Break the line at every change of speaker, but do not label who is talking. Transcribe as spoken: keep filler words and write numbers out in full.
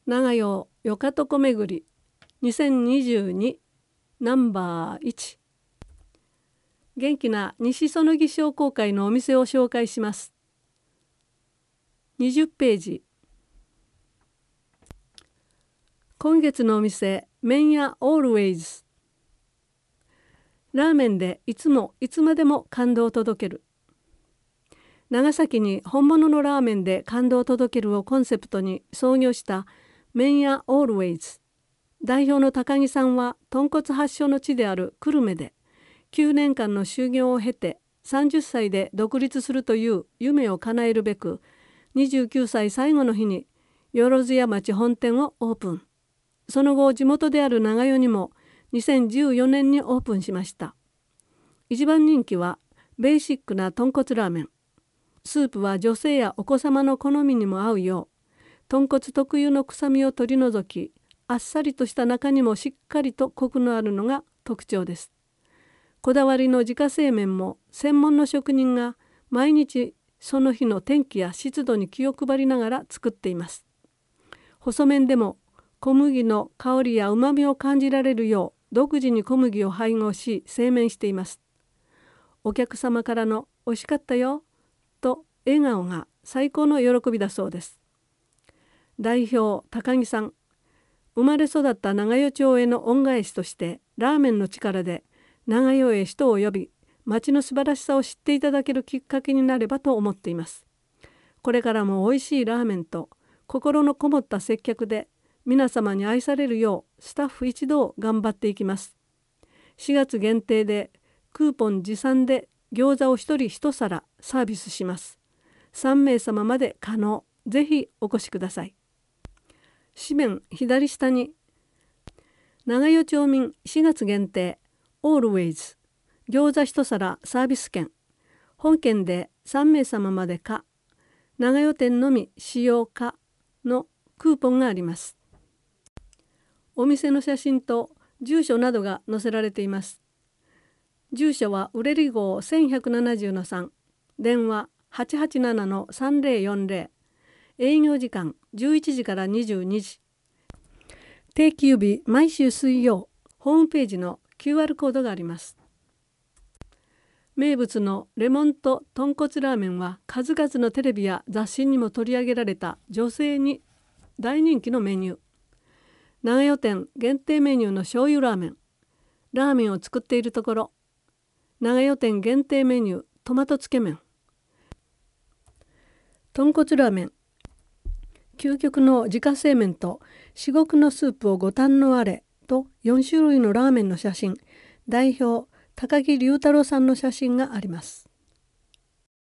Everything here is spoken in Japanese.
長代よかとこ巡りにせんにじゅうにナンバーいち。元気な西園木商工会のお店を紹介します。にじゅっページ。今月のお店、麺屋オールウェイズ。ラーメンでいつもいつまでも感動を届ける。長崎に本物のラーメンで感動を届けるをコンセプトに創業した麺屋オールウェイズ。代表の高木さんは豚骨発祥の地である久留米できゅうねんかんの修行を経てさんじゅっさいで独立するという夢を叶えるべくにじゅうきゅうさい最後の日に万屋町本店をオープン。その後地元である長代にもにせんじゅうよねんにオープンしました。一番人気はベーシックな豚骨ラーメン。スープは女性やお子様の好みにも合うよう豚骨特有の臭みを取り除き、あっさりとした中にもしっかりとコクのあるのが特徴です。こだわりの自家製麺も専門の職人が毎日その日の天気や湿度に気を配りながら作っています。細麺でも小麦の香りやうまみを感じられるよう独自に小麦を配合し製麺しています。お客様からの「おいしかったよ」と笑顔が最高の喜びだそうです。代表高木さん、生まれ育った長代町への恩返しとしてラーメンの力で長代へ人を呼び町の素晴らしさを知っていただけるきっかけになればと思っています。これからも美味しいラーメンと心のこもった接客で皆様に愛されるようスタッフ一同頑張っていきます。しがつ限定でクーポン持参で餃子を一人一皿サービスします。さんめいさままで可能。ぜひお越しください。紙面左下に長代町民しがつ限定オールウェイズ餃子一皿サービス券、本件でさんめいさままでか長代店のみ使用可のクーポンがあります。お店の写真と住所などが載せられています。住所はウレリ号せんひゃくななじゅうのさん、電話 はちはちななのさんぜろよんぜろ、営業時間じゅういちじからにじゅうにじ、定休日毎週水曜、ホームページの キューアール コードがあります。名物のレモンと豚骨ラーメンは数々のテレビや雑誌にも取り上げられた女性に大人気のメニュー。長代店限定メニューの醤油ラーメン。ラーメンを作っているところ。長代店限定メニュートマトつけ麺。豚骨ラーメン。究極の自家製麺と至極のスープをご堪能あれとよんしゅるいのラーメンの写真。代表高木隆太郎さんの写真があります。